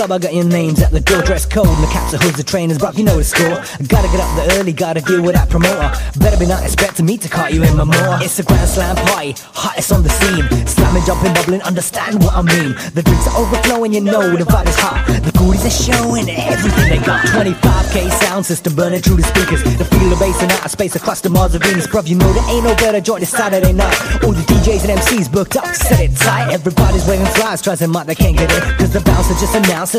I got your names at the door, dress code, and the caps, the hoods, the trainers, bruv, you know the score. Gotta get up the early, gotta deal with that promoter. Better be not expecting me to caught you in my motor. It's a grand slam party, hottest on the scene. Slamming, jumping, bubbling, understand what I mean. The drinks are overflowing, you know the vibe is hot. The goodies are showing everything they got. 25k sound system burning through the speakers. The feel of bass and outer space across the Mars of Venus. Bruv, you know there ain't no better joint this Saturday night. All the DJs and MCs booked up, set it tight. Everybody's waving flies, tries to mark they can't get in, cause the bouncer just announced